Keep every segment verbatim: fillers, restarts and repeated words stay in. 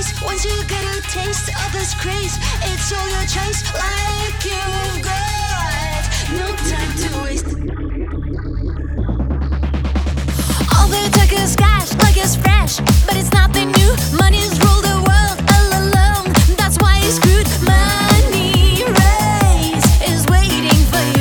place. Once you get a taste of this craze, it's all your choice. Like you've got no time to waste. All they take is cash, like it's fresh, but it's nothing new. Money's ruled the world all along. That's why it's screwed. Money race is waiting for you.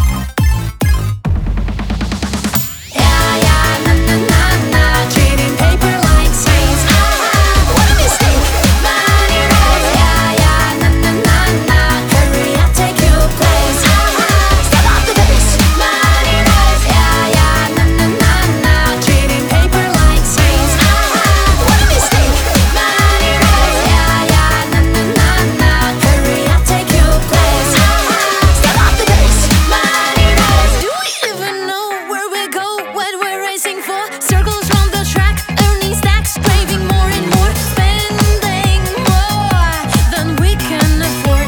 Yeah, yeah, na na na na. Trading paper like saints. What a mistake. Money race. Yeah, yeah, na na na na. Hurry up, take your place. Step off the base. Money race. Yeah, yeah, na na na na. Trading paper like saints. What a mistake. Money race. Yeah, yeah, na na na na. Hurry up, take your place. Step off the base. Money race. Do we even know where we go? What we're racing for? Circles round the track, earning stacks, craving more and more, spending more than we can afford.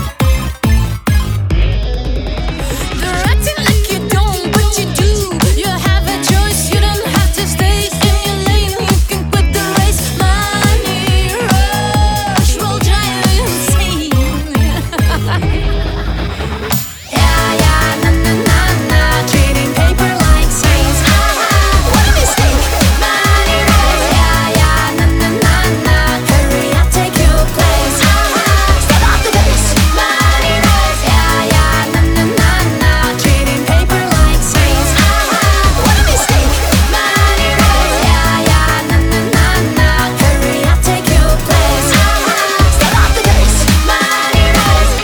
They're acting like you don't, but you do. You have a choice, you don't have to stay in your lane. You can quit the race. Money rush will drive you insane. Yeah, yeah, na na na na. Trading paper like saints. What a mistake. Money race. Yeah, yeah, na na na na. Hurry up, take your place. Step off the base. Money race. Yeah, yeah, na na na na. Trading paper like saints. What a mistake. Money race. Yeah, yeah, na na na na. Hurry up, take your place. Step off the base. Money race.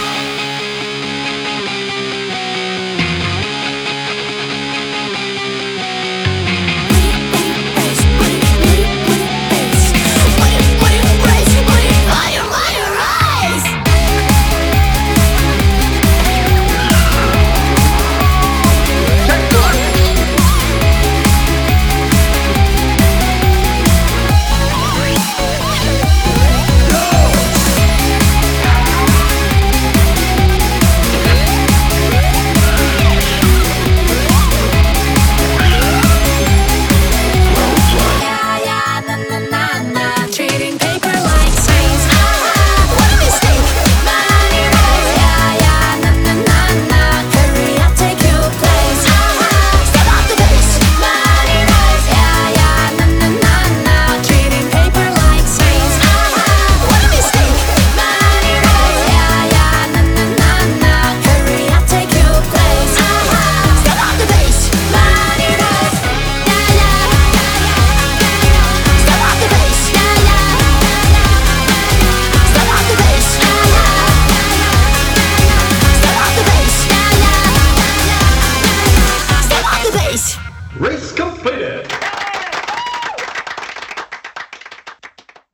Yeah, yeah, na na na na. Trading paper like saints. What a mistake. Money race. Yeah, yeah, na na na na. Hurry up, take your place. Step off the base. Money race. Yeah, yeah, na na na na. Trading paper like saints. What a mistake. Money race. Yeah, yeah, na na na na. Hurry up, take your place. Step off the base. Money race. Yeah, yeah. Step off the base. Yeah, yeah. Step off the base. Yeah, yeah. Step off the base. Yeah, yeah. Step off the base. Race completed.